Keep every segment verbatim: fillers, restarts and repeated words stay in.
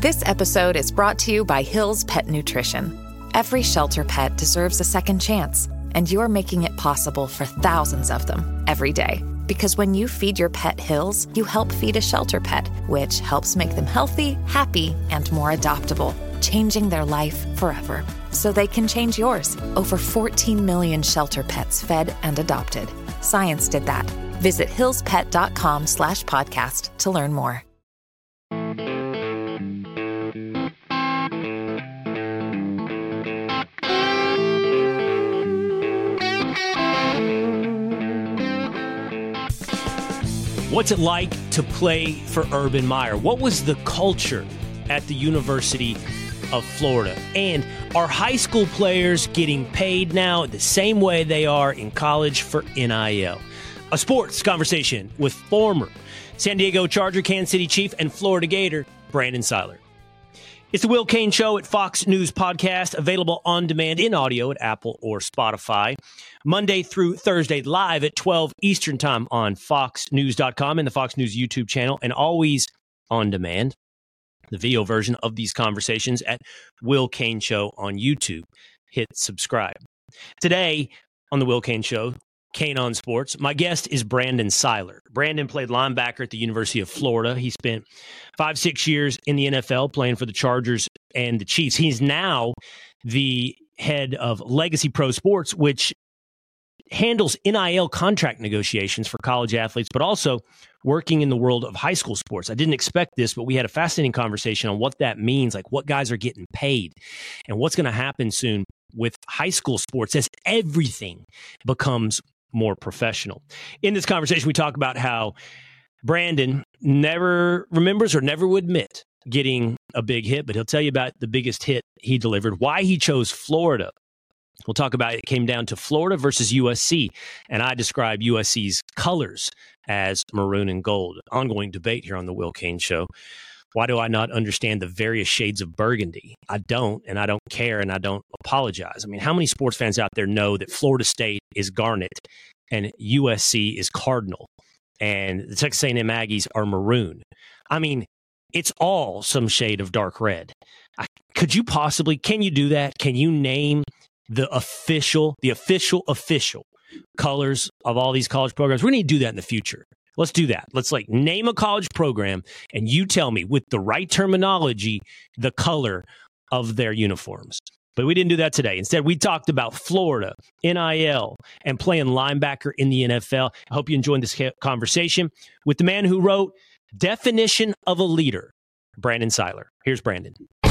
This episode is brought to you by Hill's Pet Nutrition. Every shelter pet deserves a second chance, and you're making it possible for thousands of them every day. Because when you feed your pet Hill's, you help feed a shelter pet, which helps make them healthy, happy, and more adoptable, changing their life forever. So they can change yours. Over fourteen million shelter pets fed and adopted. Science did that. Visit hillspet.com slash podcast to learn more. What's it like to play for Urban Meyer? What was the culture at the University of Florida? And are high school players getting paid now the same way they are in college for N I L? A sports conversation with former San Diego Charger, Kansas City Chief, and Florida Gator, Brandon Seiler. It's the Will Cain Show at Fox News Podcast, available on demand in audio at Apple or Spotify. Monday through Thursday, live at twelve Eastern Time on fox news dot com and the Fox News YouTube channel, and always on demand. The video version of these conversations at Will Cain Show on YouTube. Hit subscribe. Today on the Will Cain Show, Cain on Sports, my guest is Brandon Seiler. Brandon played linebacker at the University of Florida. He spent five, six years in the N F L playing for the Chargers and the Chiefs. He's now the head of Legacy Pro Sports, which handles N I L contract negotiations for college athletes, but also working in the world of high school sports. I didn't expect this, but we had a fascinating conversation on what that means, like what guys are getting paid and what's going to happen soon with high school sports as everything becomes more professional. In this conversation, we talk about how Brandon never remembers or never would admit getting a big hit, but he'll tell you about the biggest hit he delivered, why he chose Florida. We'll talk about it came down to Florida versus U S C, and I describe U S C's colors as maroon and gold. Ongoing debate here on the Will Cain Show. Why do I not understand the various shades of burgundy? I don't, and I don't care, and I don't apologize. I mean, how many sports fans out there know that Florida State is garnet and U S C is cardinal, and the Texas A and M Aggies are maroon? I mean, it's all some shade of dark red. I, could you possibly, can you do that? Can you name the official, the official, official colors of all these college programs? We're going to do that in the future. Let's do that. Let's like name a college program and you tell me with the right terminology, the color of their uniforms. But we didn't do that today. Instead, we talked about Florida, N I L, and playing linebacker in the N F L. I hope you enjoyed this conversation with the man who wrote Definition of a Leader, Brandon Seiler. Here's Brandon.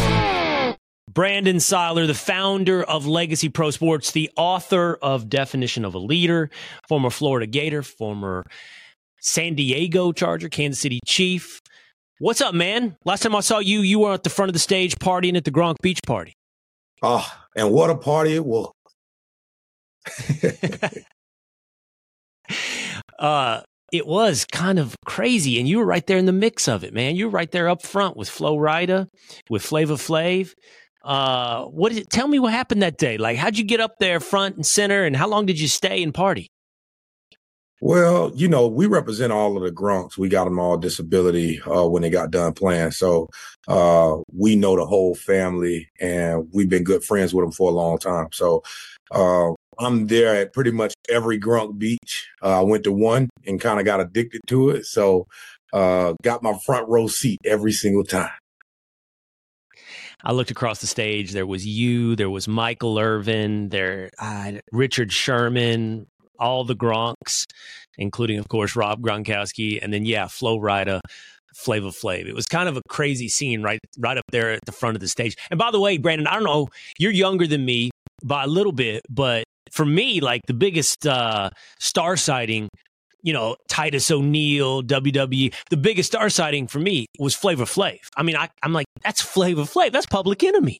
Brandon Seiler, the founder of Legacy Pro Sports, the author of Definition of a Leader, former Florida Gator, former San Diego Charger, Kansas City Chief. What's up, man? Last time I saw you, you were at the front of the stage partying at the Gronk Beach Party. Oh, and what a party it was. uh, it was kind of crazy, and you were right there in the mix of it, man. You were right there up front with Flo Rida, with Flava Flav. Uh, what did it, tell me what happened that day? Like, how'd you get up there front and center, and how long did you stay and party? Well, you know, we represent all of the Gronks. We got them all disability uh, when they got done playing. So uh, we know the whole family, and we've been good friends with them for a long time. So uh, I'm there at pretty much every Gronk beach. Uh, I went to one and kind of got addicted to it. So uh, got my front row seat every single time. I looked across the stage. There was you. There was Michael Irvin. There, uh, Richard Sherman. All the Gronks, including, of course, Rob Gronkowski, and then, yeah, Flo Rida, Flava Flav. It was kind of a crazy scene right right up there at the front of the stage. And by the way, Brandon, I don't know, you're younger than me by a little bit, but for me, like the biggest uh, star sighting, you know, Titus O'Neil, W W E, the biggest star sighting for me was Flava Flav. I mean, I, I'm like, that's Flava Flav. That's Public Enemy.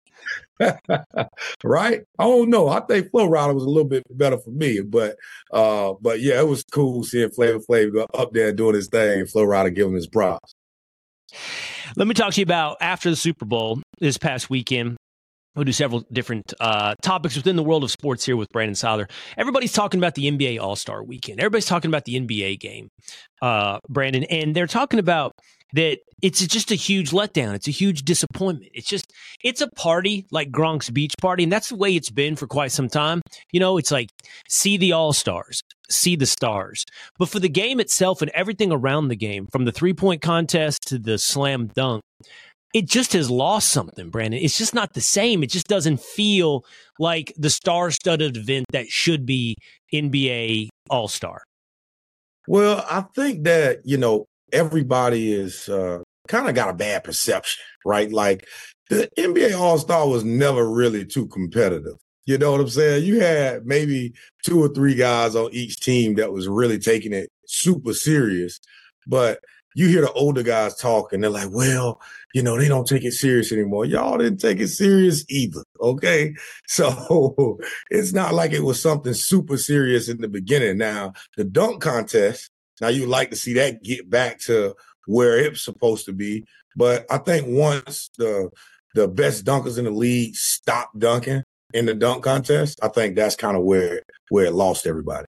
Right? I don't know. I think Flo Rida was a little bit better for me, but uh, but yeah, it was cool seeing Flava Flav up there doing his thing and Flo Rida giving him his props. Let me talk to you about after the Super Bowl this past weekend. We'll do several different uh, topics within the world of sports here with Brandon Seiler. Everybody's talking about the N B A All-Star Weekend. Everybody's talking about the N B A game, uh, Brandon, and they're talking about that it's just a huge letdown. It's a huge disappointment. It's just, it's a party like Gronk's beach party. And that's the way it's been for quite some time. You know, it's like, see the all-stars, see the stars. But for the game itself and everything around the game, from the three-point contest to the slam dunk, it just has lost something, Brandon. It's just not the same. It just doesn't feel like the star-studded event that should be N B A All-Star. Well, I think that, you know, everybody is uh, kind of got a bad perception, right? Like the N B A All-Star was never really too competitive. You know what I'm saying? You had maybe two or three guys on each team that was really taking it super serious. But you hear the older guys talk and they're like, well, you know, they don't take it serious anymore. Y'all didn't take it serious either. Okay. So it's not like it was something super serious in the beginning. Now, the dunk contest, now you'd like to see that get back to where it's supposed to be. But I think once the the best dunkers in the league stop dunking in the dunk contest, I think that's kind of where, where it lost everybody.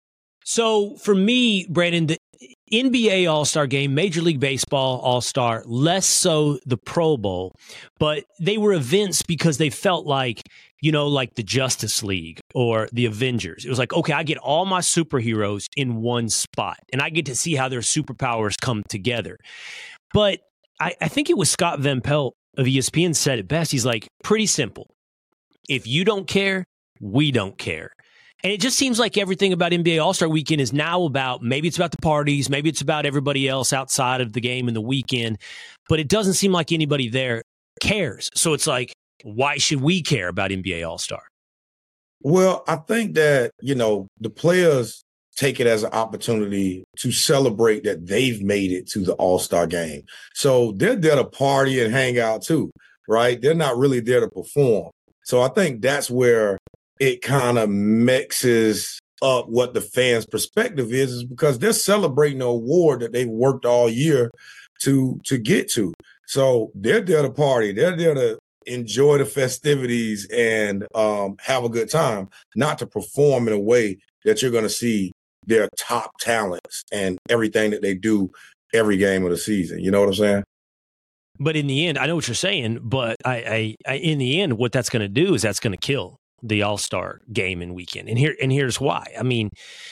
So for me, Brandon, the N B A All-Star Game, Major League Baseball All-Star, less so the Pro Bowl, but they were events because they felt like, you know, like the Justice League or the Avengers. It was like, okay, I get all my superheroes in one spot, and I get to see how their superpowers come together. But I, I think it was Scott Van Pelt of E S P N said it best. He's like, pretty simple. If you don't care, we don't care. And it just seems like everything about N B A All-Star Weekend is now about, maybe it's about the parties, maybe it's about everybody else outside of the game and the weekend, but it doesn't seem like anybody there cares. So it's like, why should we care about N B A All-Star? Well, I think that, you know, the players take it as an opportunity to celebrate that they've made it to the All-Star game. So they're there to party and hang out too, right? They're not really there to perform. So I think that's where it kind of mixes up what the fans' perspective is, is because they're celebrating an award that they've worked all year to to get to. So they're there to party. They're there to enjoy the festivities and um, have a good time, not to perform in a way that you're going to see their top talents and everything that they do every game of the season. You know what I'm saying? But in the end, I know what you're saying, but I, I, I in the end, what that's going to do is that's going to kill the All-Star game and weekend. And here, and here's why. I mean,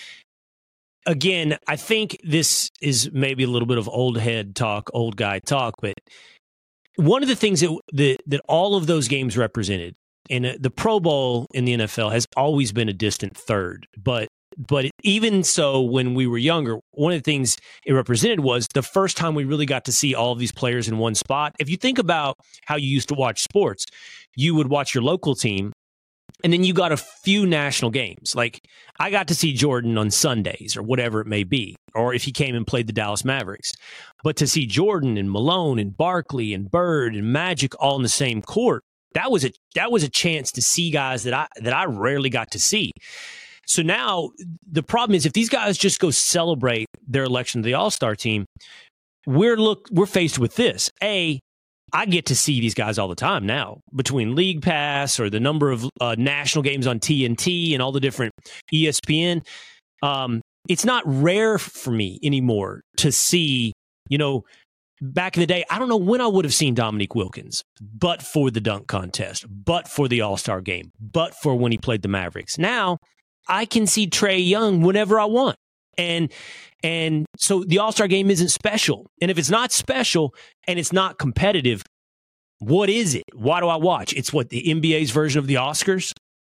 again, I think this is maybe a little bit of old head talk, old guy talk, but one of the things that that, that all of those games represented, and the Pro Bowl in the N F L has always been a distant third, but But even so, when we were younger, one of the things it represented was the first time we really got to see all of these players in one spot. If you think about how you used to watch sports, you would watch your local team, and then you got a few national games. Like I got to see Jordan on Sundays or whatever it may be, or if he came and played the Dallas Mavericks. But to see Jordan and Malone and Barkley and Bird and Magic all in the same court, that was a that was a chance to see guys that I that I rarely got to see. So now the problem is if these guys just go celebrate their election to the All-Star team, we're look we're faced with this. A, I get to see these guys all the time now between League Pass or the number of uh, national games on T N T and all the different E S P N. Um, it's not rare for me anymore to see, you know, back in the day, I don't know when I would have seen Dominique Wilkins, but for the dunk contest, but for the All-Star game, but for when he played the Mavericks. Now, I can see Trae Young whenever I want. And and so the All-Star game isn't special. And if it's not special and it's not competitive, what is it? Why do I watch? It's what, the N B A's version of the Oscars?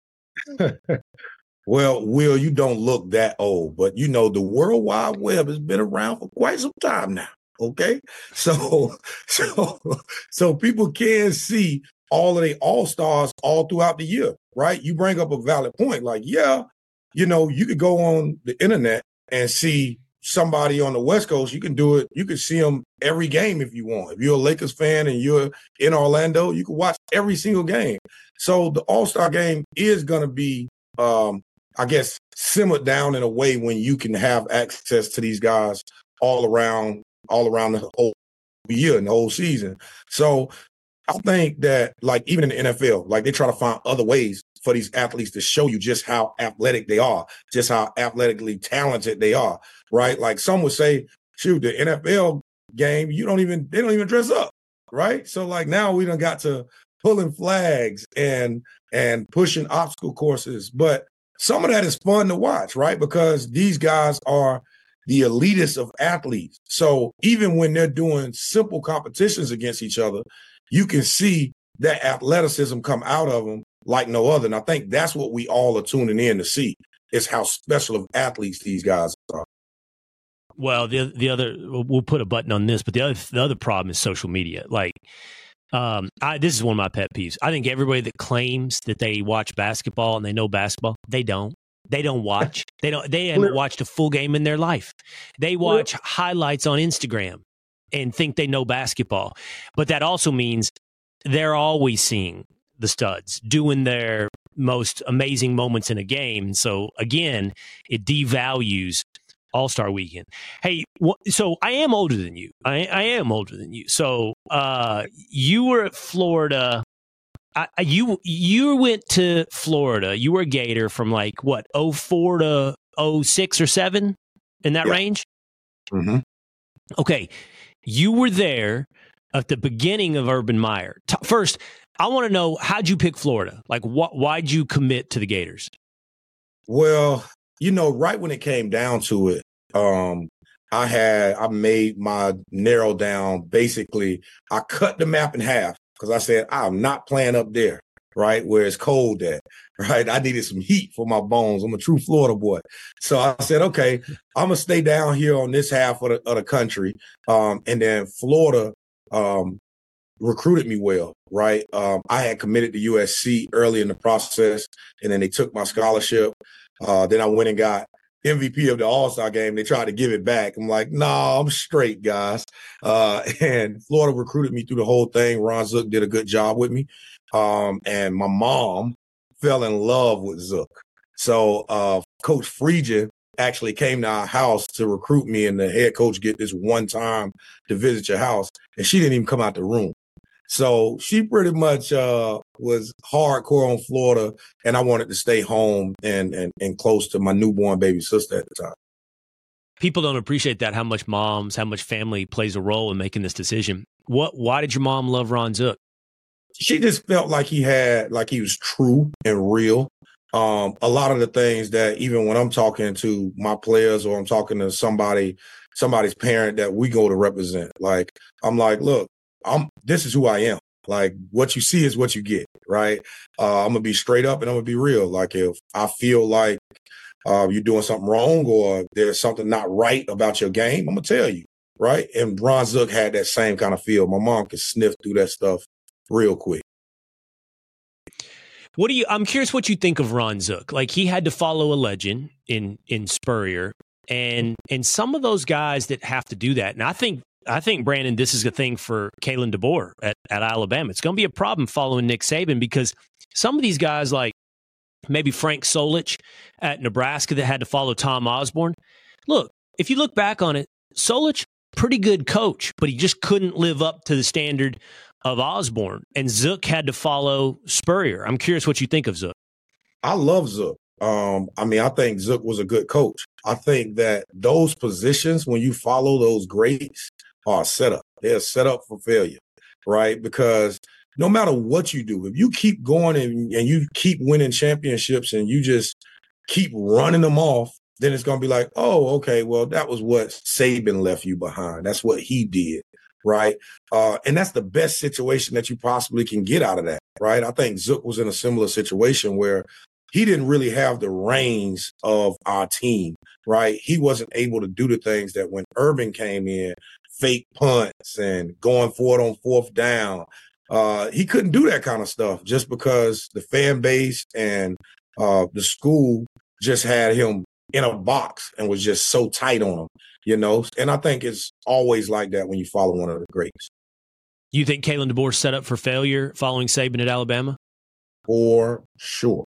Well, Will, you don't look that old, but you know, the World Wide Web has been around for quite some time now. Okay. So so so people can see all of the all-stars all throughout the year, right? You bring up a valid point. Like, yeah, you know, you could go on the internet and see somebody on the West Coast. You can do it. You can see them every game if you want. If you're a Lakers fan and you're in Orlando, you can watch every single game. So the All-Star game is going to be, um, I guess, simmered down in a way when you can have access to these guys all around, all around the whole year and the whole season. So I think that, like, even in the N F L, like, they try to find other ways for these athletes to show you just how athletic they are, just how athletically talented they are, right? Like, some would say, shoot, the N F L game, you don't even they don't even dress up, right? So like now we done got to pulling flags and and pushing obstacle courses, but some of that is fun to watch, right? Because these guys are the elitists of athletes. So even when they're doing simple competitions against each other, you can see that athleticism come out of them like no other. And I think that's what we all are tuning in to see, is how special of athletes these guys are. Well, the the other, we'll put a button on this, but the other the other problem is social media. Like, um, I, this is one of my pet peeves. I think everybody that claims that they watch basketball and they know basketball, they don't. They don't watch. They don't. They haven't watched a full game in their life. They watch highlights on Instagram and think they know basketball. But that also means they're always seeing the studs doing their most amazing moments in a game. So again, it devalues All-Star Weekend. Hey, wh- so I am older than you. I, I am older than you. So uh, you were at Florida. I, you you went to Florida. You were a Gator from like what, oh four to oh six or seven, in that yeah. range? Mm-hmm. Okay, you were there at the beginning of Urban Meyer. T- First, I want to know, how'd you pick Florida? Like, wh- why'd you commit to the Gators? Well, you know, right when it came down to it, um, I had I made my narrow down. Basically, I cut the map in half. Because I said, I'm not playing up there, right, where it's cold at, right? I needed some heat for my bones. I'm a true Florida boy. So I said, okay, I'm going to stay down here on this half of the, of the country. Um, and then Florida um, recruited me well, right? Um, I had committed to U S C early in the process, and then they took my scholarship. Uh, then I went and got M V P of the All-Star game. They tried to give it back. I'm like, nah, I'm straight, guys. Uh, and Florida recruited me through the whole thing. Ron Zook did a good job with me. Um, and my mom fell in love with Zook. So uh, Coach Friedgen actually came to our house to recruit me, and the head coach get this one time to visit your house, and she didn't even come out the room. So she pretty much uh, was hardcore on Florida, and I wanted to stay home and, and and close to my newborn baby sister at the time. People don't appreciate that, how much moms, how much family plays a role in making this decision. What? Why did your mom love Ron Zook? She just felt like he had, like he was true and real. Um, a lot of the things that even when I'm talking to my players or I'm talking to somebody, somebody's parent that we go to represent, like I'm like, look, I'm this is who I am. Like what you see is what you get, right? Uh, I'm gonna be straight up and I'm gonna be real. Like if I feel like uh, you're doing something wrong or there's something not right about your game, I'm gonna tell you, right? And Ron Zook had that same kind of feel. My mom could sniff through that stuff real quick. What do you? I'm curious what you think of Ron Zook. Like he had to follow a legend in in Spurrier, and and some of those guys that have to do that, and I think. I think, Brandon, this is a thing for Kalen DeBoer at, at Alabama. It's going to be a problem following Nick Saban because some of these guys, like maybe Frank Solich at Nebraska that had to follow Tom Osborne. Look, if you look back on it, Solich, pretty good coach, but he just couldn't live up to the standard of Osborne. And Zook had to follow Spurrier. I'm curious what you think of Zook. I love Zook. Um, I mean, I think Zook was a good coach. I think that those positions, when you follow those greats, are set up. They're set up for failure, right? Because no matter what you do, if you keep going and, and you keep winning championships and you just keep running them off, then it's going to be like, oh, okay, well, that was what Saban left you behind. That's what he did, right? Uh, and that's the best situation that you possibly can get out of that, right? I think Zook was in a similar situation where he didn't really have the reins of our team, right? He wasn't able to do the things that when Urban came in, fake punts and going for it on fourth down. Uh, he couldn't do that kind of stuff just because the fan base and uh, the school just had him in a box and was just so tight on him, you know? And I think it's always like that when you follow one of the greats. You think Kalen DeBoer set up for failure following Saban at Alabama? For sure.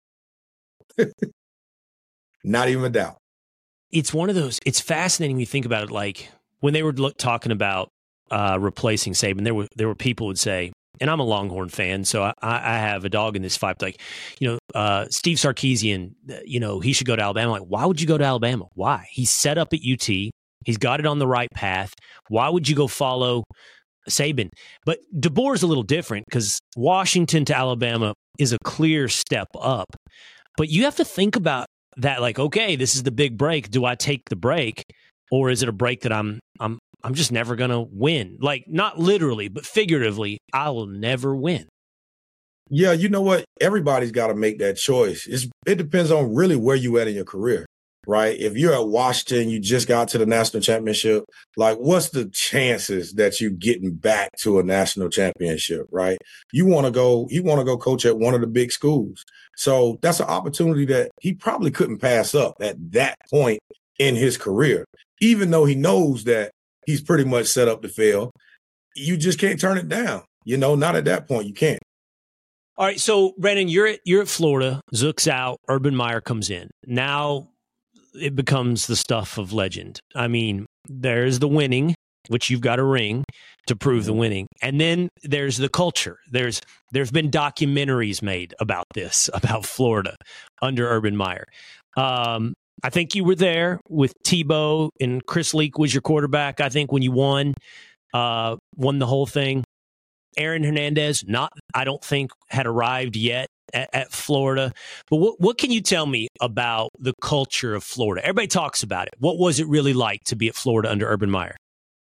Not even a doubt. It's one of those, it's fascinating when you think about it, like, when they were look, talking about uh, replacing Saban, there were there were people who would say, and I'm a Longhorn fan, so I, I have a dog in this fight. Like, you know, uh, Steve Sarkisian, you know, he should go to Alabama. Like, why would you go to Alabama? Why? He's set up at U T. He's got it on the right path. Why would you go follow Saban? But DeBoer's a little different because Washington to Alabama is a clear step up. But you have to think about that like, okay, this is the big break. Do I take the break? Or is it a break that I'm I'm I'm just never going to win? Like, not literally, but figuratively, I will never win. Yeah, you know what? Everybody's got to make that choice. It's, it depends on really where you at in your career, right? If you're at Washington, you just got to the national championship, like what's the chances that you getting back to a national championship, right? You want to go, you want to go coach at one of the big schools. So that's an opportunity that he probably couldn't pass up at that point in his career, even though he knows that he's pretty much set up to fail. You just can't turn it down. You know, not at that point. You can't. All right. So, Brandon, you're at, you're at Florida. Zook's out. Urban Meyer comes in. Now it becomes the stuff of legend. I mean, there's the winning, which you've got a ring to prove the winning. And then there's the culture. There's there's been documentaries made about this, about Florida under Urban Meyer. Um, I think you were there with Tebow and Chris Leak was your quarterback, I think, when you won, uh, won the whole thing. Aaron Hernandez, not, I don't think, had arrived yet at, at Florida. But what, what can you tell me about the culture of Florida? Everybody talks about it. What was it really like to be at Florida under Urban Meyer?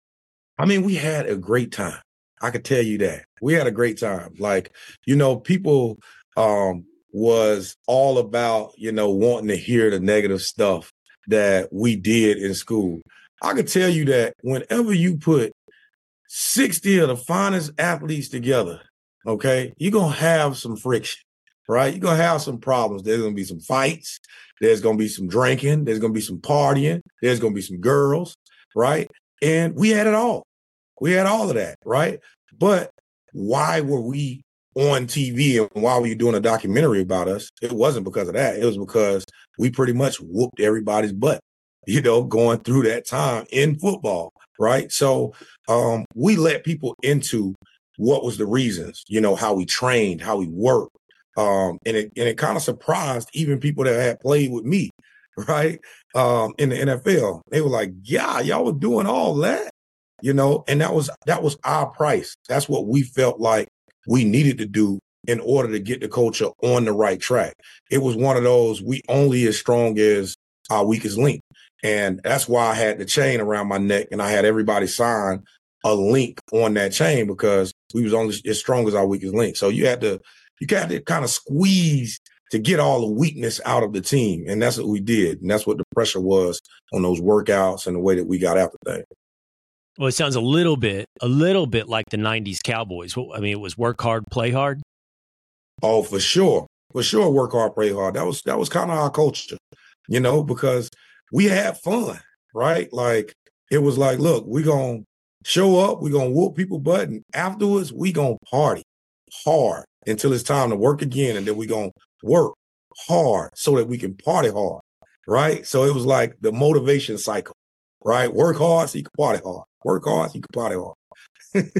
I mean, we had a great time. I could tell you that. We had a great time. Like, you know, people um, was all about, you know, wanting to hear the negative stuff that we did in school. I could tell you that whenever you put sixty of the finest athletes together, okay, you're going to have some friction, right? You're going to have some problems. There's going to be some fights. There's going to be some drinking. There's going to be some partying. There's going to be some girls, right? And we had it all. We had all of that, right? But why were we on T V and why were you doing a documentary about us? It wasn't because of that. It was because we pretty much whooped everybody's butt, you know, going through that time in football, right? So um, we let people into what was the reasons, you know, how we trained, how we worked. Um, and it and it kind of surprised even people that had played with me, right, um, in the N F L. They were like, yeah, y'all were doing all that, you know, and that was that was our price. That's what we felt like we needed to do in order to get the culture on the right track. It was one of those, we only as strong as our weakest link. And that's why I had the chain around my neck and I had everybody sign a link on that chain because we was only as strong as our weakest link. So you had to, you had to kind of squeeze to get all the weakness out of the team. And that's what we did. And that's what the pressure was on those workouts and the way that we got after things. Well, it sounds a little bit, a little bit like the nineties Cowboys. I mean, it was work hard, play hard. Oh, for sure. For sure. Work hard, play hard. That was, that was kind of our culture, you know, because we had fun, right? Like it was like, look, we're going to show up. We're going to whoop people butt. And afterwards, we going to party hard until it's time to work again. And then we're going to work hard so that we can party hard, right? So it was like the motivation cycle, right? Work hard so you can party hard. Work hard so you can party hard.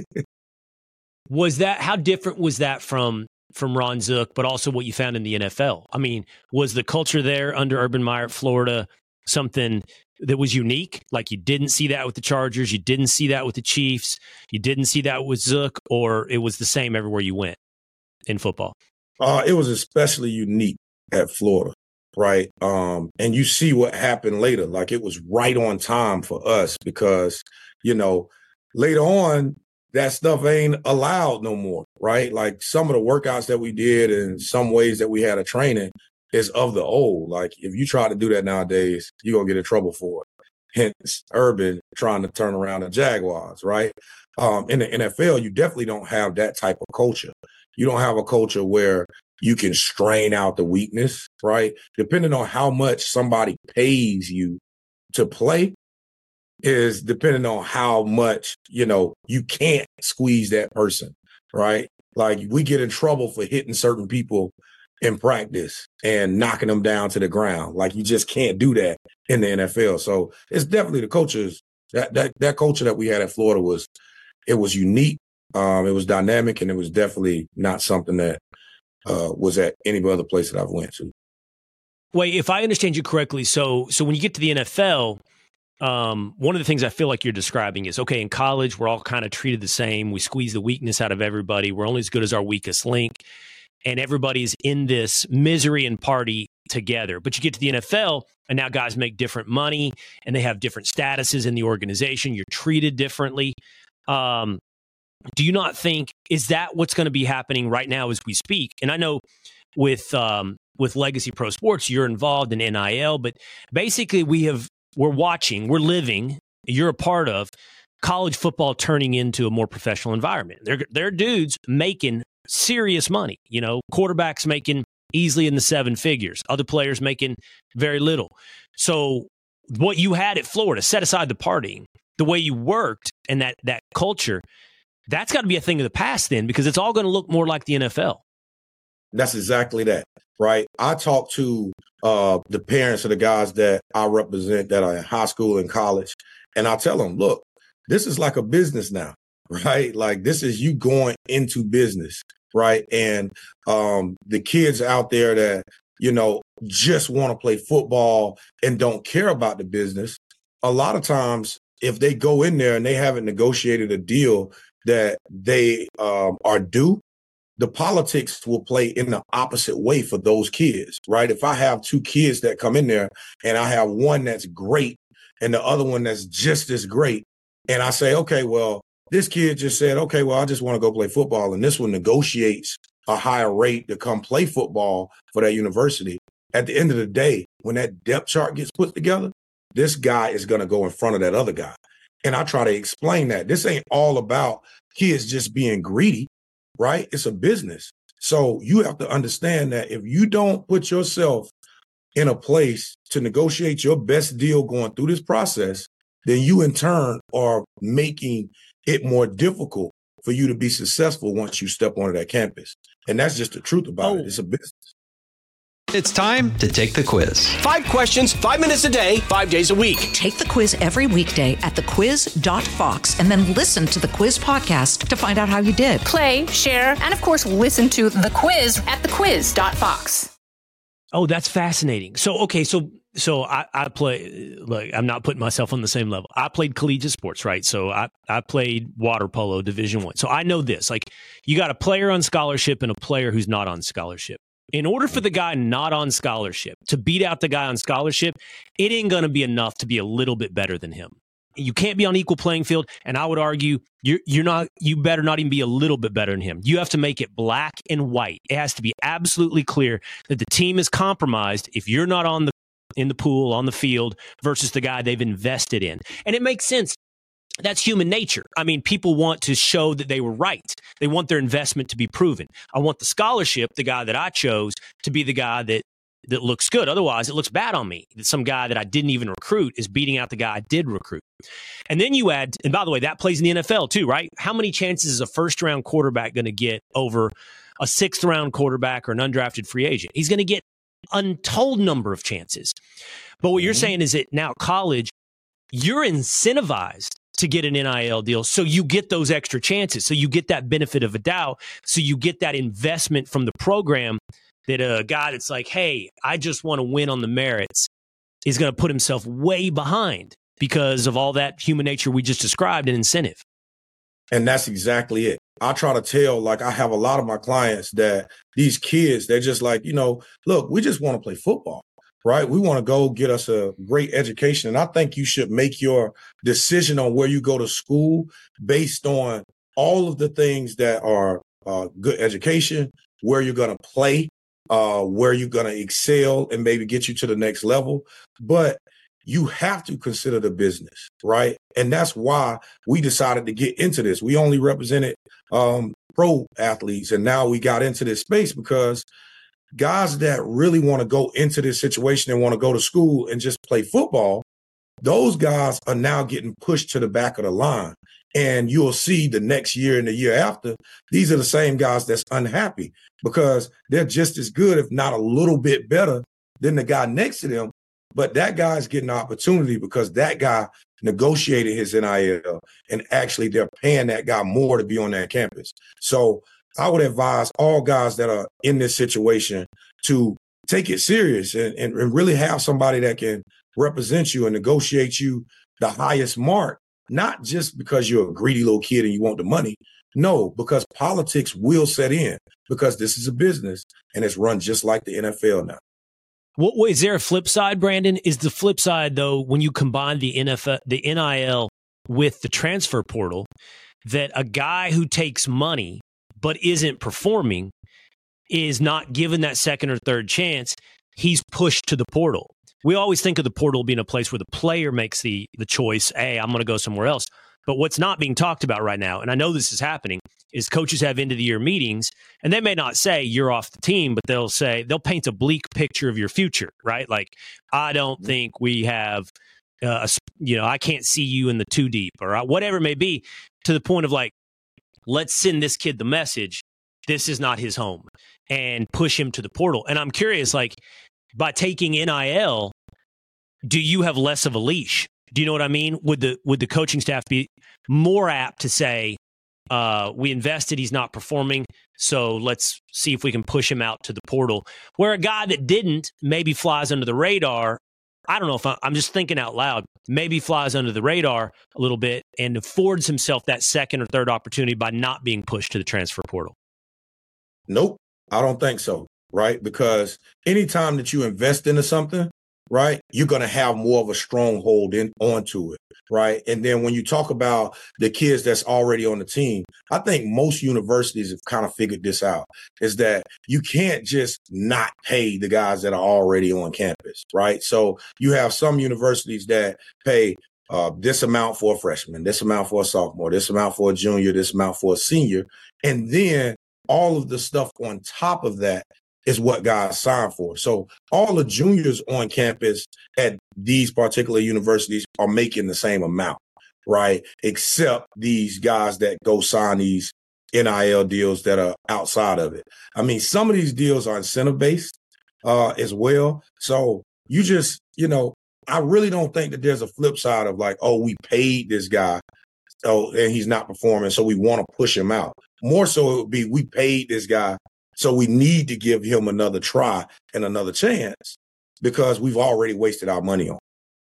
Was that, how different was that from from Ron Zook, but also what you found in the N F L? I mean, was the culture there under Urban Meyer at Florida something that was unique? Like you didn't see that with the Chargers, you didn't see that with the Chiefs, you didn't see that with Zook, or it was the same everywhere you went in football? Uh, it was especially unique at Florida, right? Um, and you see what happened later. Like it was right on time for us because, you know, later on, that stuff ain't allowed no more, right? Like some of the workouts that we did and some ways that we had a training is of the old. Like if you try to do that nowadays, you're going to get in trouble for it. Hence, Urban trying to turn around the Jaguars, right? Um, in the N F L, you definitely don't have that type of culture. You don't have a culture where you can strain out the weakness, right? Depending on how much somebody pays you to play is depending on how much, you know, you can't squeeze that person, right? Like we get in trouble for hitting certain people in practice and knocking them down to the ground. Like you just can't do that in the N F L. So it's definitely the cultures that, that, that culture that we had at Florida was, it was unique. Um, it was dynamic and it was definitely not something that uh, was at any other place that I've went to. Wait, if I understand you correctly, so, so when you get to the N F L, um, one of the things I feel like you're describing is, okay, in college, we're all kind of treated the same. We squeeze the weakness out of everybody. We're only as good as our weakest link. And everybody's in this misery and party together. But you get to the N F L, and now guys make different money, and they have different statuses in the organization. You're treated differently. Um, do you not think, is that what's going to be happening right now as we speak? And I know with um, with Legacy Pro Sports, you're involved in N I L, but basically we have, we're watching, we're living, you're a part of college football turning into a more professional environment. They're, they're dudes making serious money. You know, quarterbacks making easily in the seven figures, other players making very little. So what you had at Florida, set aside the partying, the way you worked and that that culture, that's got to be a thing of the past then, because it's all going to look more like the N F L. That's exactly that, right? I talk to uh, the parents of the guys that I represent that are in high school and college, and I tell them, look, this is like a business now, right? Like this is you going into business, right? And um, the kids out there that, you know, just want to play football and don't care about the business, a lot of times if they go in there and they haven't negotiated a deal that they um, are due, the politics will play in the opposite way for those kids, right? If I have two kids that come in there and I have one that's great and the other one that's just as great, and I say, okay, well, this kid just said, okay, well, I just want to go play football, and this one negotiates a higher rate to come play football for that university. At the end of the day, when that depth chart gets put together, this guy is going to go in front of that other guy. And I try to explain that this ain't all about kids just being greedy, right? It's a business. So you have to understand that if you don't put yourself in a place to negotiate your best deal going through this process, then you in turn are making it more difficult for you to be successful once you step onto that campus. And that's just the truth about oh. it. It's a business. It's time to take the quiz. Five questions, five minutes a day, five days a week. Take the quiz every weekday at the quiz dot fox and then listen to the quiz podcast to find out how you did. Play, share, and of course, listen to the quiz at the quiz dot fox. Oh, that's fascinating. So, okay, so so I, I play, like, I'm not putting myself on the same level. I played collegiate sports, right? So I, I played water polo Division One. So I know this. Like, you got a player on scholarship and a player who's not on scholarship. In order for the guy not on scholarship to beat out the guy on scholarship, it ain't going to be enough to be a little bit better than him. You can't be on equal playing field, and I would argue you're you're not. You better not even be a little bit better than him. You have to make it black and white. It has to be absolutely clear that the team is compromised if you're not on the in the pool on the field versus the guy they've invested in, and it makes sense. That's human nature. I mean, people want to show that they were right. They want their investment to be proven. I want the scholarship, the guy that I chose, to be the guy that that looks good. Otherwise, it looks bad on me that some guy that I didn't even recruit is beating out the guy I did recruit. And then you add, and by the way, that plays in the N F L too, right? How many chances is a first-round quarterback going to get over a sixth-round quarterback or an undrafted free agent? He's going to get untold number of chances. But what mm-hmm. you're saying is that now college, you're incentivized to get an N I L deal, so you get those extra chances, so you get that benefit of a doubt, so you get that investment from the program that a guy that's like, hey, I just want to win on the merits is going to put himself way behind because of all that human nature we just described and incentive. And that's exactly it. I try to tell, like, I have a lot of my clients that these kids, they're just like, you know, look, we just want to play football. Right? We want to go get us a great education. And I think you should make your decision on where you go to school based on all of the things that are uh, good education, where you're going to play, uh, where you're going to excel and maybe get you to the next level. But you have to consider the business, right? And that's why we decided to get into this. We only represented um, pro athletes, and now we got into this space because guys that really want to go into this situation and want to go to school and just play football, those guys are now getting pushed to the back of the line. And you'll see the next year and the year after, these are the same guys that's unhappy because they're just as good, if not a little bit better than the guy next to them. But that guy's getting an opportunity because that guy negotiated his N I L, and actually they're paying that guy more to be on that campus. So I would advise all guys that are in this situation to take it serious and, and, and really have somebody that can represent you and negotiate you the highest mark, not just because you're a greedy little kid and you want the money. No, because politics will set in because this is a business and it's run just like the N F L now. What, what is there a flip side, Brandon? Is the flip side, though, when you combine the N F L, the N I L with the transfer portal, that a guy who takes money but isn't performing is not given that second or third chance, he's pushed to the portal. We always think of the portal being a place where the player makes the the choice, hey, I'm going to go somewhere else. But what's not being talked about right now, and I know this is happening, is coaches have end-of-the-year meetings, and they may not say you're off the team, but they'll say, they'll paint a bleak picture of your future, right? Like, I don't think we have, uh, a, you know, I can't see you in the two deep, or whatever it may be, to the point of like, let's send this kid the message, this is not his home, and push him to the portal. And I'm curious, like, by taking N I L, do you have less of a leash? Do you know what I mean? Would the would the coaching staff be more apt to say, uh, we invested, he's not performing, so let's see if we can push him out to the portal? Where a guy that didn't maybe flies under the radar, I don't know if I, I'm just thinking out loud, maybe flies under the radar a little bit and affords himself that second or third opportunity by not being pushed to the transfer portal. Nope, I don't think so, right? Because anytime that you invest into something, right, you're going to have more of a stronghold in onto it, right? And then when you talk about the kids that's already on the team, I think most universities have kind of figured this out, is that you can't just not pay the guys that are already on campus, right? So you have some universities that pay uh, this amount for a freshman, this amount for a sophomore, this amount for a junior, this amount for a senior. And then all of the stuff on top of that is what guys sign for. So all the juniors on campus at these particular universities are making the same amount, right? Except these guys that go sign these N I L deals that are outside of it. I mean, some of these deals are incentive-based uh, as well. So you just, you know, I really don't think that there's a flip side of like, oh, we paid this guy, oh, and he's not performing, so we want to push him out. More so it would be, we paid this guy, so we need to give him another try and another chance because we've already wasted our money on.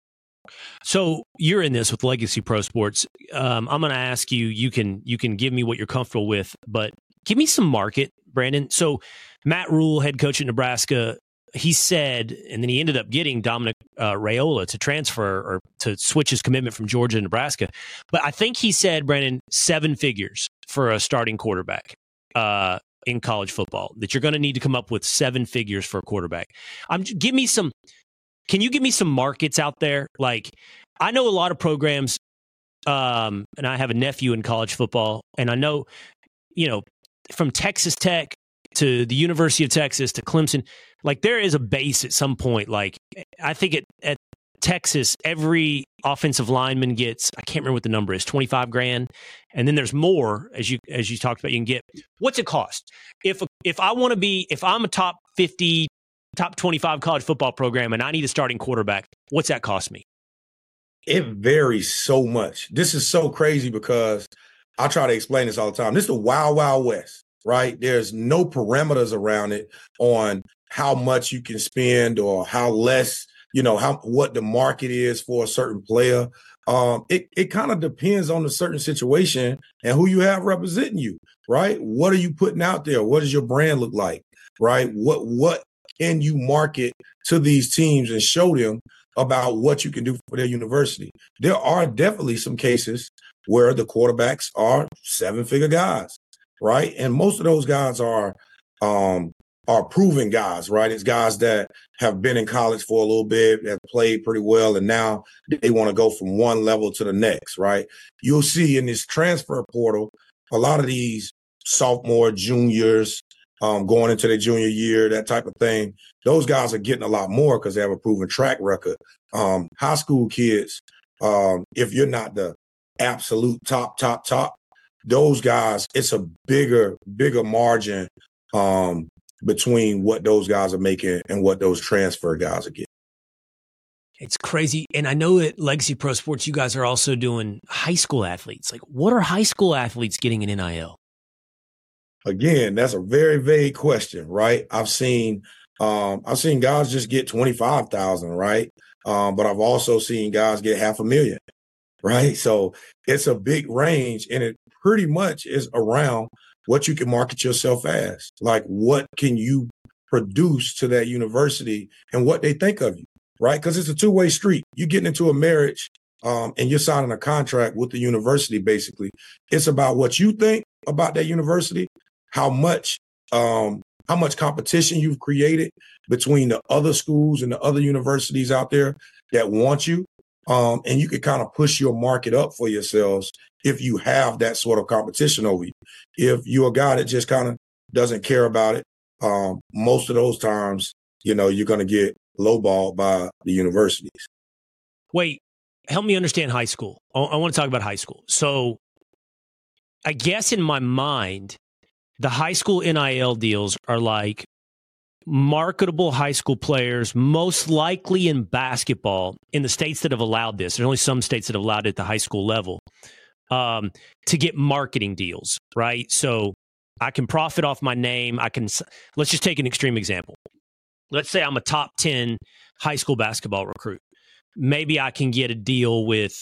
So you're in this with Legacy Pro Sports. Um, I'm going to ask you, you can you can give me what you're comfortable with, but give me some market, Brandon. So Matt Rule, head coach at Nebraska, he said, and then he ended up getting Dominic uh, Raiola to transfer or to switch his commitment from Georgia to Nebraska. But I think he said, Brandon, seven figures for a starting quarterback. Uh in college football, that you're going to need to come up with seven figures for a quarterback. I'm give me some, can you give me some markets out there? Like, I know a lot of programs, um, and I have a nephew in college football, and I know, you know, from Texas Tech to the University of Texas to Clemson, like there is a base at some point. Like I think at, at Texas, every offensive lineman gets, I can't remember what the number is, twenty-five grand. And then there's more, as you as you talked about, you can get. What's it cost? If if I want to be, if I'm a top fifty, top twenty-five college football program and I need a starting quarterback, what's that cost me? It varies so much. This is so crazy because I try to explain this all the time. This is the wild, wild west, right? There's no parameters around it on how much you can spend or how less, you know, how what the market is for a certain player. Um, it it kind of depends on the certain situation and who you have representing you, right? What are you putting out there? What does your brand look like, right? What what can you market to these teams and show them about what you can do for their university? There are definitely some cases where the quarterbacks are seven-figure guys, right? And most of those guys are um, are proven guys, right? It's guys that have been in college for a little bit, have played pretty well, and now they want to go from one level to the next, right? You'll see in this transfer portal, a lot of these sophomore, juniors, um, going into their junior year, that type of thing, those guys are getting a lot more because they have a proven track record. Um, high school kids, um, if you're not the absolute top, top, top, those guys, it's a bigger, bigger margin um, between what those guys are making and what those transfer guys are getting. It's crazy. And I know at Legacy Pro Sports, you guys are also doing high school athletes. Like, what are high school athletes getting in N I L? Again, that's a very vague question, right? I've seen um, I've seen guys just get twenty-five thousand, right? Um, but I've also seen guys get half a million. right? So it's a big range, and it pretty much is around what you can market yourself as. Like, what can you produce to that university and what they think of you, right? Because it's a two-way street. You're getting into a marriage um, and you're signing a contract with the university, basically. It's about what you think about that university, how much um, how much competition you've created between the other schools and the other universities out there that want you. Um, and you can kind of push your market up for yourselves if you have that sort of competition over you. If you're a guy that just kind of doesn't care about it, um, most of those times, you know, you're going to get lowballed by the universities. Wait, help me understand high school. I, I want to talk about high school. So I guess in my mind, the high school N I L deals are like marketable high school players, most likely in basketball, in the states that have allowed this. There's only some states that have allowed it at the high school level, um, to get marketing deals, right? So I can profit off my name. I can, let's just take an extreme example. Let's say I'm a top ten high school basketball recruit. Maybe I can get a deal with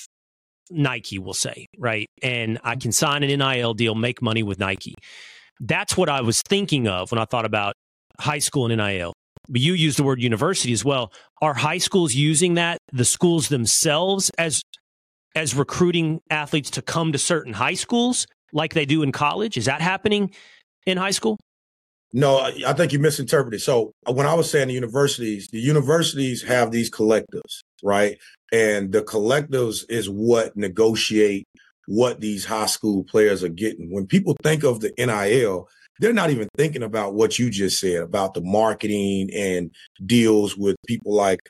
Nike, we'll say, right? And I can sign an N I L deal, make money with Nike. That's what I was thinking of when I thought about high school and N I L. But you used the word university as well. Are high schools using that, the schools themselves, as as recruiting athletes to come to certain high schools like they do in college? Is that happening in high school? No, I think you misinterpreted. So when I was saying the universities, the universities have these collectives, right? And the collectives is what negotiate what these high school players are getting. When people think of the N I L, they're not even thinking about what you just said about the marketing and deals with people like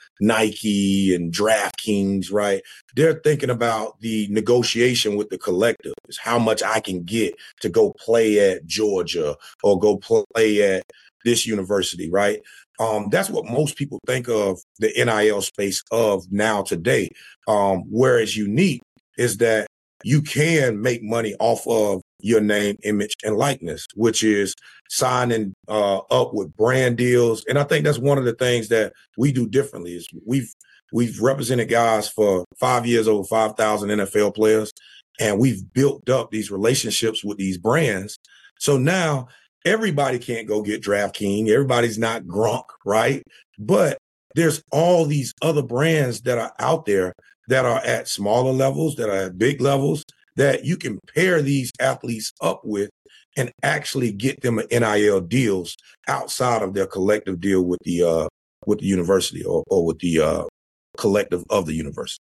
Nike and DraftKings, right? They're thinking about the negotiation with the collective, is how much I can get to go play at Georgia or go play at this university, right? Um, that's what most people think of the N I L space of now today. Um, whereas unique is that you can make money off of your name, image, and likeness, which is signing uh, up with brand deals. And I think that's one of the things that we do differently is we've we've represented guys for five years, over five thousand N F L players, and we've built up these relationships with these brands. So now everybody can't go get DraftKings. Everybody's not Gronk, right? But there's all these other brands that are out there that are at smaller levels, that are at big levels, that you can pair these athletes up with and actually get them N I L deals outside of their collective deal with the uh, with the university or, or with the uh, collective of the university.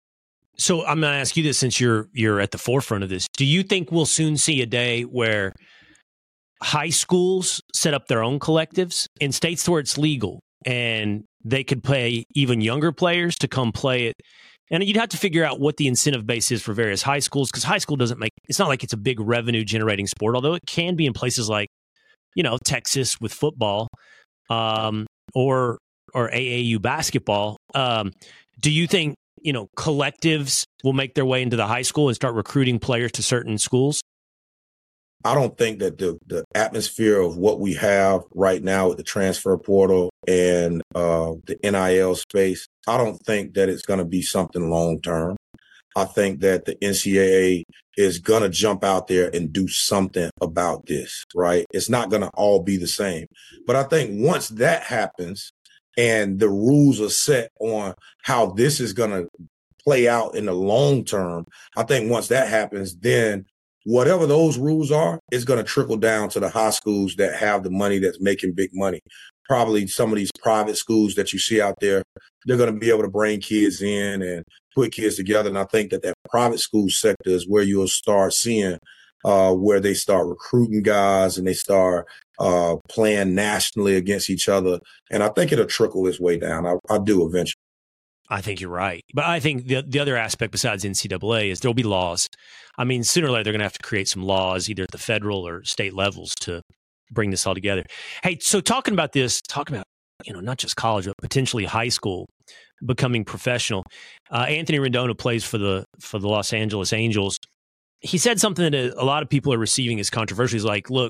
So I'm going to ask you this, since you're you're at the forefront of this. Do you think we'll soon see a day where high schools set up their own collectives in states where it's legal, and they could pay even younger players to come play it? And you'd have to figure out what the incentive base is for various high schools, because high school doesn't make, it's not like it's a big revenue generating sport, although it can be in places like, you know, Texas with football, um, or, or A A U basketball. Um, do you think, you know, collectives will make their way into the high school and start recruiting players to certain schools? I don't think that the, the atmosphere of what we have right now with the transfer portal and uh, the N I L space, I don't think that it's going to be something long term. I think that the N C double A is going to jump out there and do something about this, right? It's not going to all be the same. But I think once that happens and the rules are set on how this is going to play out in the long term, I think once that happens, then whatever those rules are, is going to trickle down to the high schools that have the money that's making big money. Probably some of these private schools that you see out there, they're going to be able to bring kids in and put kids together. And I think that that private school sector is where you'll start seeing uh, where they start recruiting guys and they start uh, playing nationally against each other. And I think it'll trickle its way down. I, I do eventually. I think you're right. But I think the the other aspect besides N C double A is there'll be laws. I mean, sooner or later, they're going to have to create some laws, either at the federal or state levels, to bring this all together. Hey, so talking about this, talking about, you know, not just college, but potentially high school becoming professional. Uh, Anthony Rendon, who plays for the for the Los Angeles Angels, he said something that a, a lot of people are receiving as controversial. He's like, look,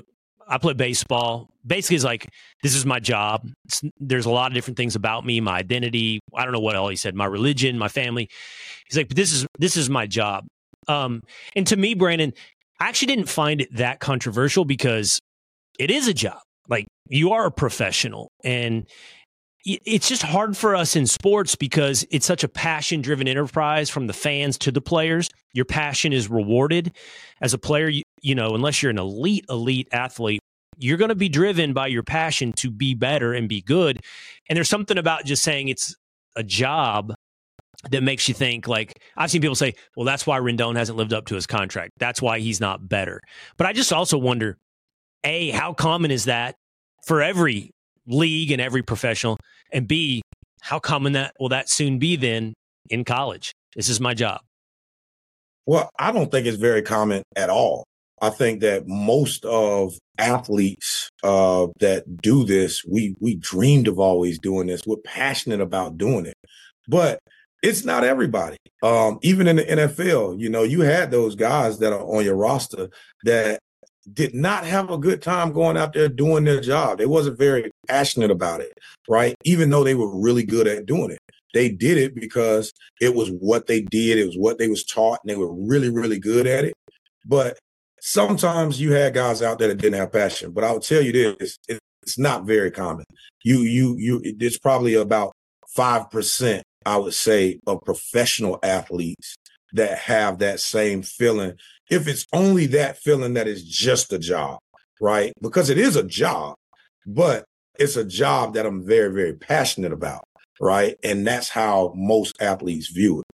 I play baseball. Basically, it's like, this is my job. It's, there's a lot of different things about me, my identity. I don't know what all he said, my religion, my family. He's like, but this is this is my job. Um, and to me, Brandon, I actually didn't find it that controversial because it is a job. Like, you are a professional. And it's just hard for us in sports because it's such a passion-driven enterprise from the fans to the players. Your passion is rewarded. As a player, you, you know, unless you're an elite, elite athlete, you're going to be driven by your passion to be better and be good. And there's something about just saying it's a job that makes you think, like, I've seen people say, well, that's why Rendon hasn't lived up to his contract. That's why he's not better. But I just also wonder, A, how common is that for every league and every professional? And B, how common that will that soon be then in college? This is my job. Well, I don't think it's very common at all. I think that most of athletes uh, that do this, we we dreamed of always doing this. We're passionate about doing it, but it's not everybody. Um, even in the N F L, you know, you had those guys that are on your roster that did not have a good time going out there doing their job. They wasn't very passionate about it, right? Even though they were really good at doing it. They did it because it was what they did. It was what they was taught, and they were really, really good at it. But sometimes you had guys out there that didn't have passion. But I'll tell you this, it's not very common. You, you, you, it's probably about five percent, I would say, of professional athletes that have that same feeling. If it's only that feeling that is just a job, right? Because it is a job, but it's a job that I'm very, very passionate about, right? And that's how most athletes view it.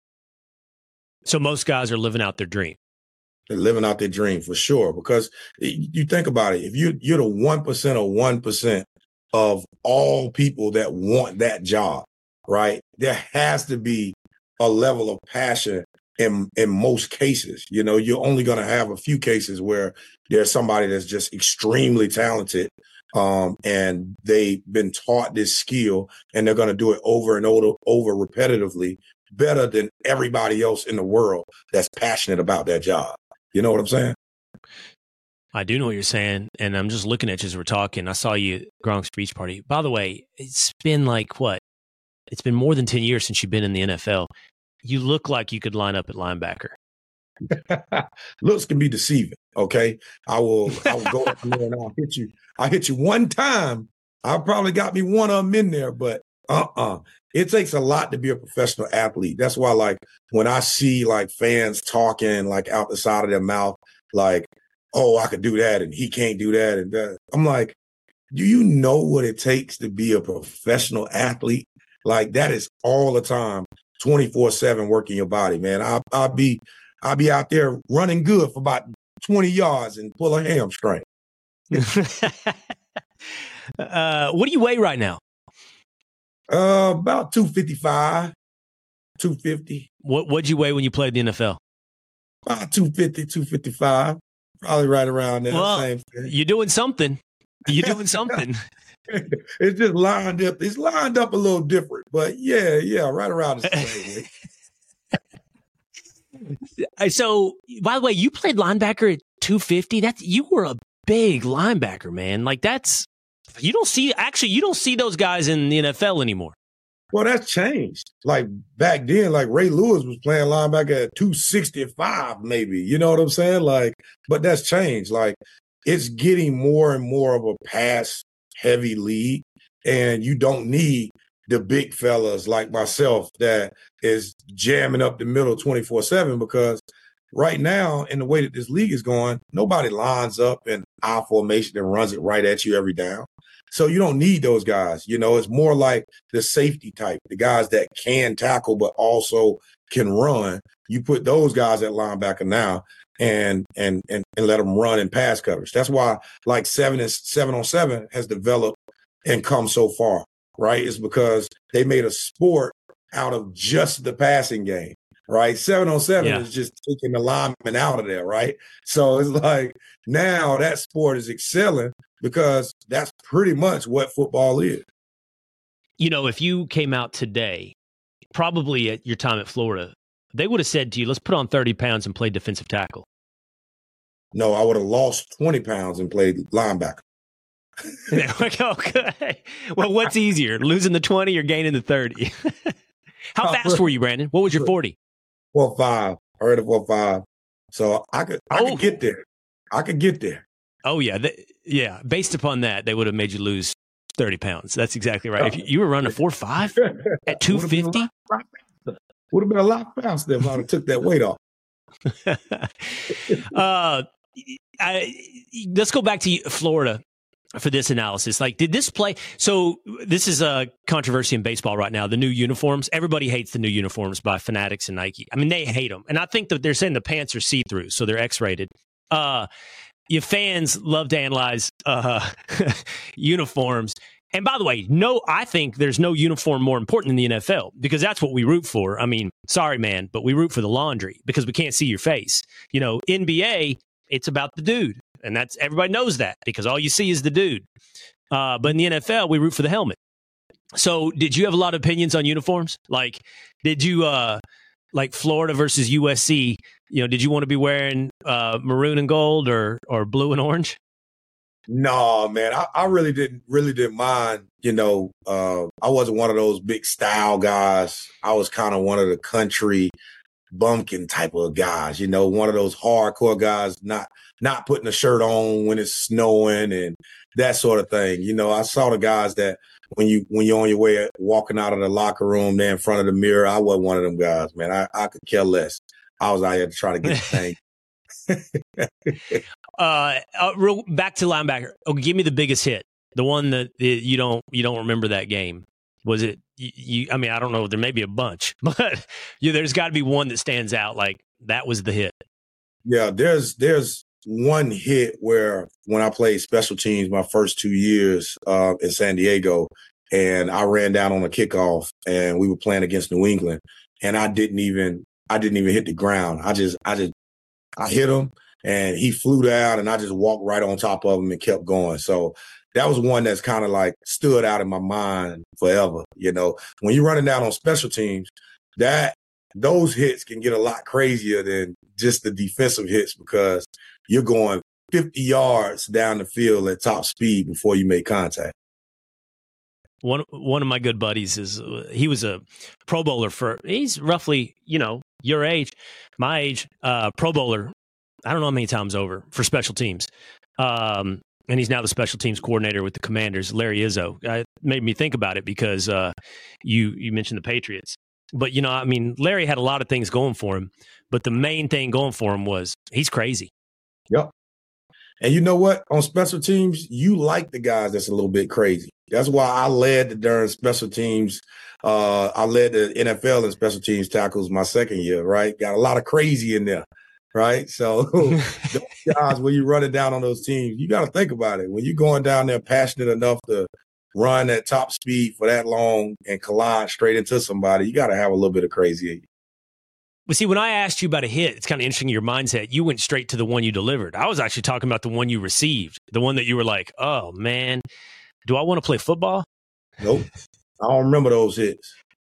So most guys are living out their dream. They're living out their dream for sure. Because you think about it, if you, you're the one percent or one percent of all people that want that job, right? There has to be a level of passion in in most cases. You know, you're only going to have a few cases where there's somebody that's just extremely talented um, and they've been taught this skill and they're going to do it over and over, over repetitively better than everybody else in the world that's passionate about their job. You know what I'm saying? I do know what you're saying, and I'm just looking at you as we're talking. I saw you at Gronk's beach party. By the way, it's been like, what? It's been more than ten years since you've been in the N F L. You look like you could line up at linebacker. Looks can be deceiving. Okay, I will. I will go up there and I'll hit you. I hit you one time. I probably got me one of them in there, but uh-uh. It takes a lot to be a professional athlete. That's why, like, when I see like fans talking like out the side of their mouth, like, "Oh, I could do that," and he can't do that, and that. I'm like, do you know what it takes to be a professional athlete? Like, that is all the time. twenty-four seven working your body, man. I'll, I'll be I'll be out there running good for about twenty yards and pull a hamstring. uh, what do you weigh right now? Uh, about two fifty-five, two fifty. What what'd you weigh when you played the N F L? About two fifty, two fifty-five. Probably right around there. Well, same thing. You're doing something. You're doing something. It's just lined up. It's lined up a little different, but yeah, yeah, right around the same way. So, by the way, you played linebacker at two fifty. That's you were a big linebacker, man. Like, that's you don't see actually you don't see those guys in the N F L anymore. Well, that's changed. Like back then, like Ray Lewis was playing linebacker at two sixty-five, maybe. You know what I'm saying? Like, but that's changed. Like, it's getting more and more of a pass heavy league, and you don't need the big fellas like myself that is jamming up the middle twenty-four seven, because right now, in the way that this league is going, nobody lines up in I formation and runs it right at you every down. So you don't need those guys. You know, it's more like the safety type, the guys that can tackle but also can run. You put those guys at linebacker now and and and, and let them run in pass coverage. That's why like seven is seven on seven has developed and come so far, right? It's because they made a sport out of just the passing game, right? Seven on seven yeah. is just taking the lineman out of there, right? So it's like now that sport is excelling because that's pretty much what football is. You know, if you came out today, probably at your time at Florida, they would have said to you, let's put on thirty pounds and play defensive tackle. No, I would have lost twenty pounds and played linebacker. Okay. Well, what's easier, losing the twenty or gaining the thirty? How fast were you, Brandon? What was your forty? four five. I heard of four five. So I could I oh. could get there. I could get there. Oh, yeah. The, yeah. Based upon that, they would have made you lose thirty pounds. That's exactly right. If you, you were running four five at two fifty? Would have been a lot faster if I would have took that weight off. uh, I, let's go back to Florida for this analysis. Like, did this play? So this is a controversy in baseball right now. The new uniforms. Everybody hates the new uniforms by Fanatics and Nike. I mean, they hate them, and I think that they're saying the pants are see-through, so they're X-rated. Uh, your fans love to analyze uh, uniforms. And by the way, no, I think there's no uniform more important than the N F L because that's what we root for. I mean, sorry, man, but we root for the laundry because we can't see your face. You know, N B A, it's about the dude. And that's everybody knows that because all you see is the dude. Uh, but in the N F L, we root for the helmet. So did you have a lot of opinions on uniforms? Like, did you, uh, like Florida versus U S C, you know, did you want to be wearing uh, maroon and gold or or blue and orange? No, man, I, I really didn't really didn't mind. You know, uh, I wasn't one of those big style guys. I was kind of one of the country bumpkin type of guys. You know, one of those hardcore guys, not not putting a shirt on when it's snowing and that sort of thing. You know, I saw the guys that when you when you're on your way walking out of the locker room there in front of the mirror, I wasn't one of them guys, man. I, I could care less. I was out here to try to get the thing. uh, uh, real, back to linebacker. Oh, give me the biggest hit. The one that uh, you don't you don't remember that game. Was it? You, you, I mean, I don't know. There may be a bunch, but you, there's got to be one that stands out. Like that was the hit. Yeah, there's there's one hit where when I played special teams my first two years uh, in San Diego, and I ran down on a kickoff, and we were playing against New England, and I didn't even I didn't even hit the ground. I just I just I hit him, and he flew down, and I just walked right on top of him and kept going. So that was one that's kind of like stood out in my mind forever. You know, when you're running down on special teams, that those hits can get a lot crazier than just the defensive hits because you're going fifty yards down the field at top speed before you make contact. One one of my good buddies is uh, he was a Pro Bowler for he's roughly you know your age, my age, uh, Pro Bowler. I don't know how many times over for special teams, um, and he's now the special teams coordinator with the Commanders. Larry Izzo. It made me think about it because uh, you you mentioned the Patriots, but you know I mean Larry had a lot of things going for him, but the main thing going for him was he's crazy. Yep. And you know what? On special teams, you like the guys that's a little bit crazy. That's why I led the darn special teams. Uh, I led the N F L in special teams tackles my second year, right? Got a lot of crazy in there, right? So those guys, when you're running down on those teams, you got to think about it. When you're going down there passionate enough to run at top speed for that long and collide straight into somebody, you got to have a little bit of crazy in you. But see, when I asked you about a hit, it's kind of interesting your mindset. You went straight to the one you delivered. I was actually talking about the one you received, the one that you were like, oh, man, do I want to play football? Nope. I don't remember those hits.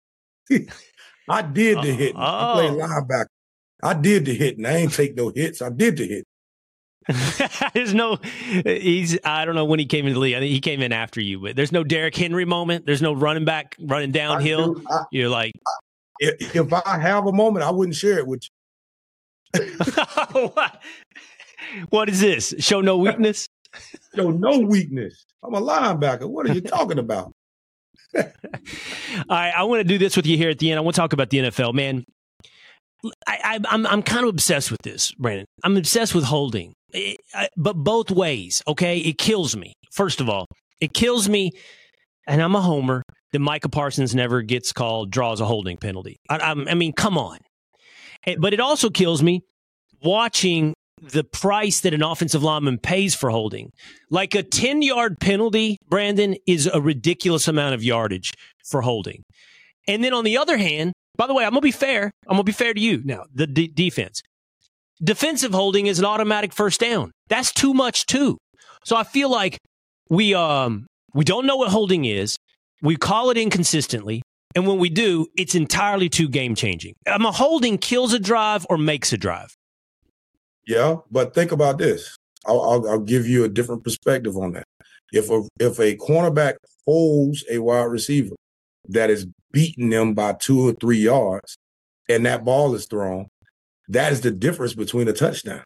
I did the hit. Oh. I played linebacker. I did the hit, and I ain't take no hits. I did the hit. There's no, he's, I don't know when he came into the league. I think he came in after you, but there's no Derrick Henry moment. There's no running back running downhill. I, I, You're like, If, if I have a moment, I wouldn't share it with you. what? What is this? Show no weakness? Show no weakness. I'm a linebacker. What are you talking about? All right, I want to do this with you here at the end. I want to talk about the N F L, man. I, I, I'm I'm kind of obsessed with this, Brandon. I'm obsessed with holding, it, I, but both ways. Okay, it kills me. First of all, it kills me, and I'm a homer. That Micah Parsons never gets called, draws a holding penalty. I, I, I mean, come on. But it also kills me watching the price that an offensive lineman pays for holding. Like a ten-yard penalty, Brandon, is a ridiculous amount of yardage for holding. And then on the other hand, by the way, I'm going to be fair. I'm going to be fair to you now, the d- defense. Defensive holding is an automatic first down. That's too much, too. So I feel like we um we don't know what holding is. We call it inconsistently, and when we do, it's entirely too game-changing. Um, a holding kills a drive or makes a drive. Yeah, but think about this. I'll, I'll, I'll give you a different perspective on that. If a if a cornerback holds a wide receiver that is beating them by two or three yards, and that ball is thrown, that is the difference between a touchdown.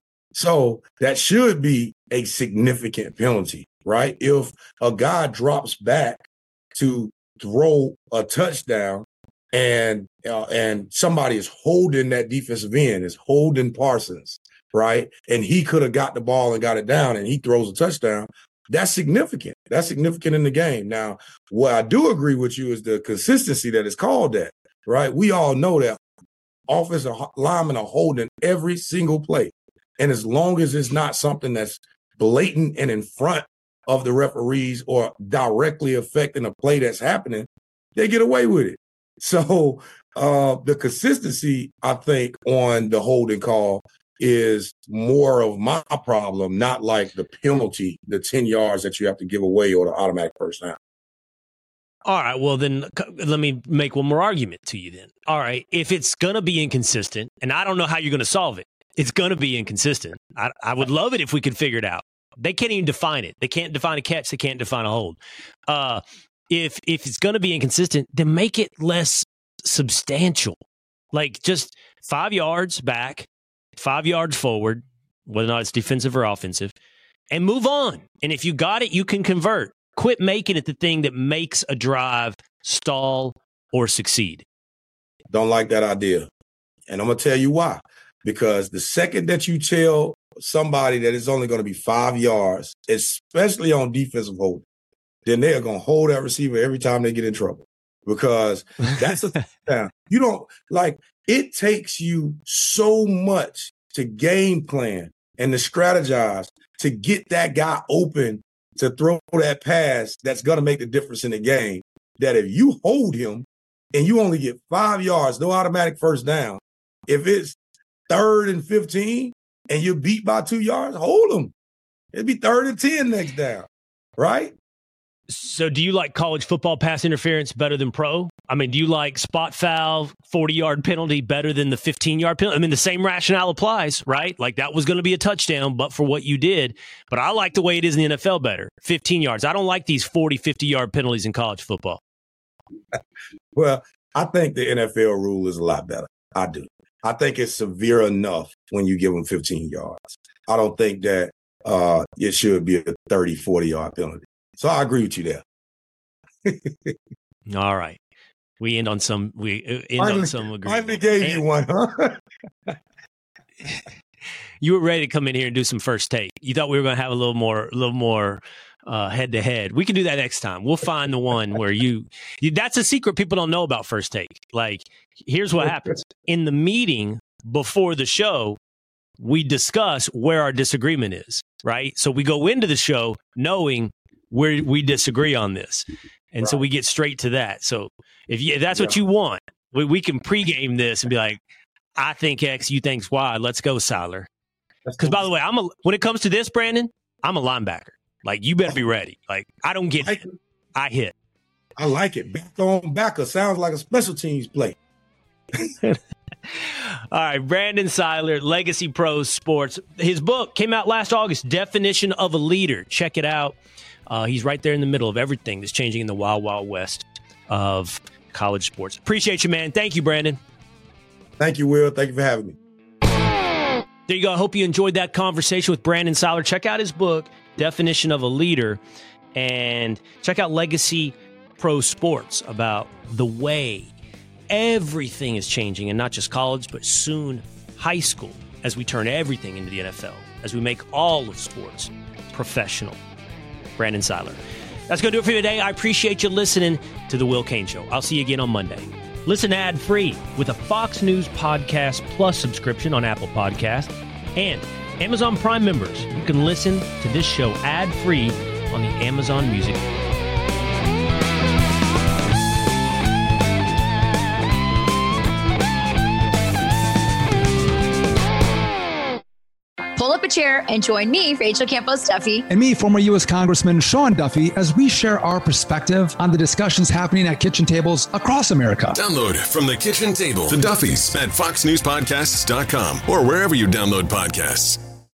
So that should be a significant penalty, right? If a guy drops back to throw a touchdown and uh, and somebody is holding that defensive end, is holding Parsons, right? And he could have got the ball and got it down and he throws a touchdown. That's significant. That's significant in the game. Now, what I do agree with you is the consistency that is called that, right? We all know that offensive linemen are holding every single play. And as long as it's not something that's blatant and in front of the referees or directly affecting a play that's happening, they get away with it. So uh, the consistency, I think, on the holding call is more of my problem, not like the penalty, the ten yards that you have to give away or the automatic first down. All right, well, then let me make one more argument to you then. All right, if it's going to be inconsistent, and I don't know how you're going to solve it, it's going to be inconsistent. I, I would love it if we could figure it out. They can't even define it. They can't define a catch. They can't define a hold. Uh, if if it's going to be inconsistent, then make it less substantial. Like just five yards back, five yards forward, whether or not it's defensive or offensive, and move on. And if you got it, you can convert. Quit making it the thing that makes a drive stall or succeed. Don't like that idea. And I'm going to tell you why. Because the second that you tell somebody that it's only going to be five yards, especially on defensive holding, then they are going to hold that receiver every time they get in trouble. Because that's a touchdown. You don't like it takes you so much to game plan and to strategize to get that guy open to throw that pass that's going to make the difference in the game. That if you hold him and you only get five yards, no automatic first down, if it's third and fifteen and you're beat by two yards, hold him. It'd be third and ten next down, right? So do you like college football pass interference better than pro? I mean, do you like spot foul, forty-yard penalty better than the fifteen-yard penalty? I mean, the same rationale applies, right? Like that was going to be a touchdown, but for what you did. But I like the way it is in the N F L better, fifteen yards. I don't like these forty, fifty-yard penalties in college football. Well, I think the N F L rule is a lot better. I do. I think it's severe enough when you give them fifteen yards. I don't think that uh, it should be a thirty, forty-yard penalty. So I agree with you there. All right. We end on some we end finally, on some agreement. Finally gave and, you one, huh? You were ready to come in here and do some first take. You thought we were going to have a little more a little more uh, head to head. We can do that next time. We'll find the one where you, you that's a secret people don't know about first take. Like, here's what happens. In the meeting before the show, we discuss where our disagreement is, right? So we go into the show knowing where we disagree on this. And right. So we get straight to that. So if, you, if that's yeah. what you want, we, we can pregame this and be like, I think X, you think Y. Let's go, Siler. Because, by the way, I'm a, when it comes to this, Brandon, I'm a linebacker. Like, you better be ready. Like, I don't get it. I hit. I like it. Back on backer sounds like a special teams play. All right, Brandon Siler, Legacy Pros Sports. His book came out last August, Definition of a Leader. Check it out. Uh, he's right there in the middle of everything that's changing in the wild, wild west of college sports. Appreciate you, man. Thank you, Brandon. Thank you, Will. Thank you for having me. There you go. I hope you enjoyed that conversation with Brandon Siler. Check out his book, Definition of a Leader, and check out Legacy Pro Sports about the way everything is changing, and not just college, but soon high school, as we turn everything into the N F L, as we make all of sports professional. Brandon Siler. That's going to do it for you today. I appreciate you listening to The Will Cain Show. I'll see you again on Monday. Listen ad-free with a Fox News Podcast Plus subscription on Apple Podcasts. And Amazon Prime members, you can listen to this show ad-free on the Amazon Music. Pull up a chair and join me, Rachel Campos Duffy. And me, former U S Congressman Sean Duffy, as we share our perspective on the discussions happening at kitchen tables across America. Download From the Kitchen Table, The Duffys, at fox news podcasts dot com or wherever you download podcasts.